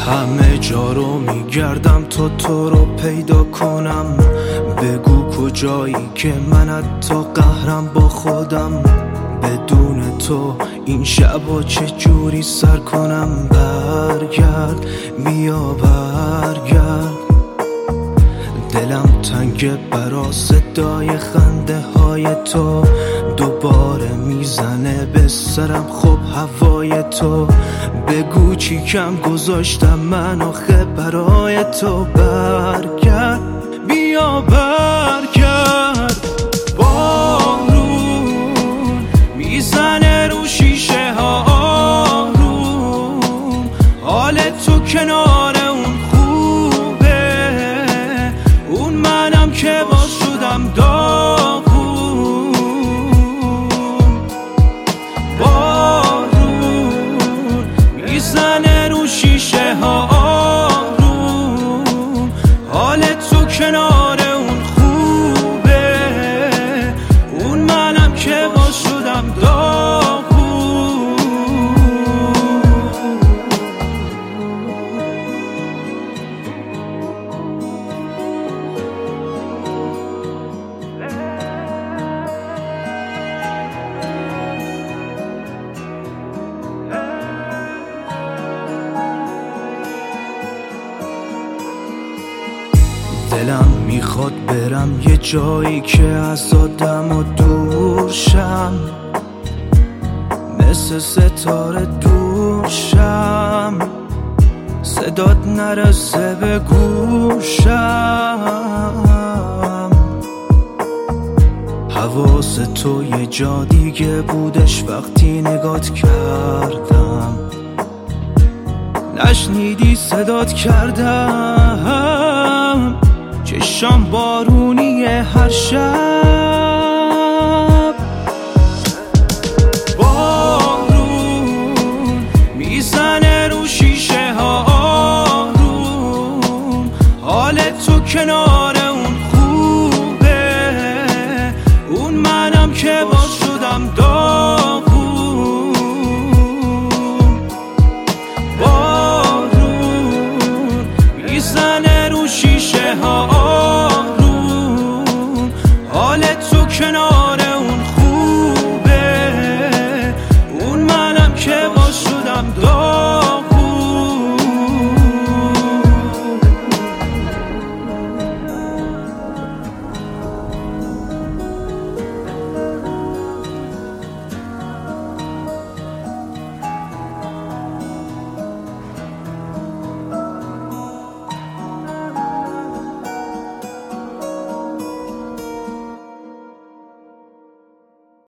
همه جا رو میگردم تا تو رو پیدا کنم. بگو کجایی که من حتی قهرم با خودم. بدون تو این شبا چه جوری سر کنم. برگرد بیا برگرد، دلم تنگه برا صدای خنده های تو. دوباره میزنه به سرم خب هوای تو. بگو چی کم گذاشتم من آخه برای تو. برگرد بیا برگرد. بارون میزنه رو شیشه ها آروم. حال تو کنار اون خوبه، اون منم که باز شدم داغون. بارون میزنه رو شیشه ها آروم. حال تو کنار اون خوبه، اون منم که باز شدم داغون. دلم میخواد برم یه جایی که از آدم و دور شم، مثل ستاره دور شم، صدات نرسه به گوشم. حواس تو یه جا دیگه بودش وقتی نگات کردم. نشنیدی صدات کردم. چشام بارونیه هر شب. بارون میزنه رو شیشه ها آروم. حال تو کنار اون خوبه، اون منم که باز شدم داغون. بارون میزنه رو شیشه ها آروم. حال تو کنار اون خوبه، اون منم که باز شدم داغون.